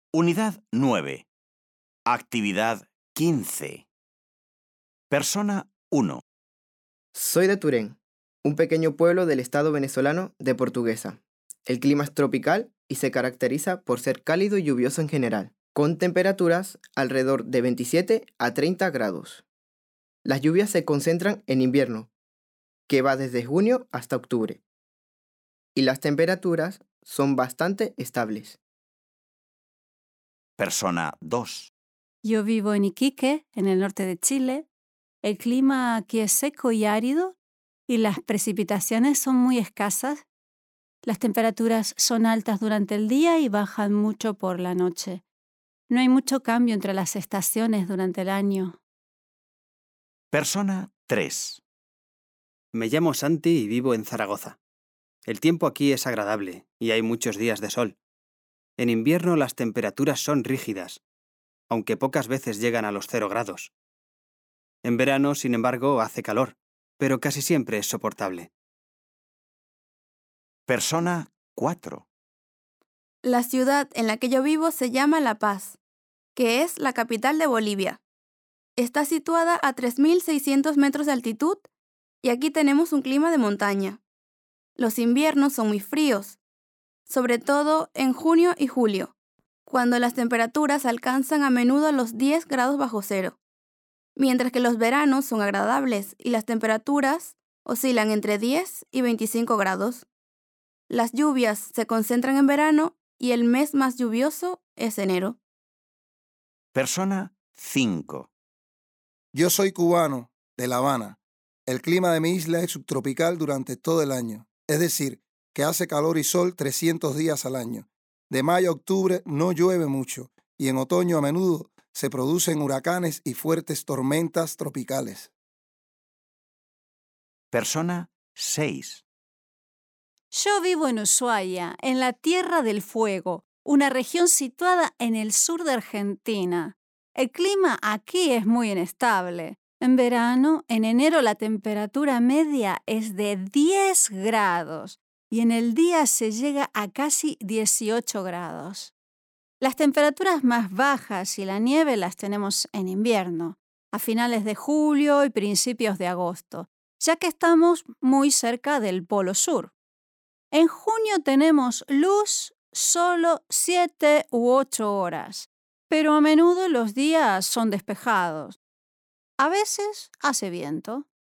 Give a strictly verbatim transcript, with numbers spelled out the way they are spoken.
Unidad nueve. Actividad quince. Persona uno. Soy de Turén, un pequeño pueblo del estado venezolano de Portuguesa. El clima es tropical y se caracteriza por ser cálido y lluvioso en general, con temperaturas alrededor de veintisiete a treinta grados. Las lluvias se concentran en invierno, que va desde junio hasta octubre, y las temperaturas son bastante estables. Persona dos. Yo vivo en Iquique, en el norte de Chile. El clima aquí es seco y árido y las precipitaciones son muy escasas. Las temperaturas son altas durante el día y bajan mucho por la noche. No hay mucho cambio entre las estaciones durante el año. Persona tres. Me llamo Santi y vivo en Zaragoza. El tiempo aquí es agradable y hay muchos días de sol. En invierno las temperaturas son rígidas, aunque pocas veces llegan a los cero grados. En verano, sin embargo, hace calor, pero casi siempre es soportable. Persona cuatro. La ciudad en la que yo vivo se llama La Paz, que es la capital de Bolivia. Está situada a tres mil seiscientos metros de altitud y aquí tenemos un clima de montaña. Los inviernos son muy fríos, sobre todo en junio y julio, cuando las temperaturas alcanzan a menudo los diez grados bajo cero, mientras que los veranos son agradables y las temperaturas oscilan entre diez y veinticinco grados. Las lluvias se concentran en verano y el mes más lluvioso es enero. Persona cinco. Yo soy cubano, de La Habana. El clima de mi isla es subtropical durante todo el año, es decir, que hace calor y sol trescientos días al año. De mayo a octubre no llueve mucho y en otoño a menudo se producen huracanes y fuertes tormentas tropicales. Persona seis. Yo vivo en Ushuaia, en la Tierra del Fuego, una región situada en el sur de Argentina. El clima aquí es muy inestable. En verano, en enero, la temperatura media es de diez grados y en el día se llega a casi dieciocho grados. Las temperaturas más bajas y la nieve las tenemos en invierno, a finales de julio y principios de agosto, ya que estamos muy cerca del Polo Sur. En junio tenemos luz solo siete u ocho horas, pero a menudo los días son despejados. A veces hace viento.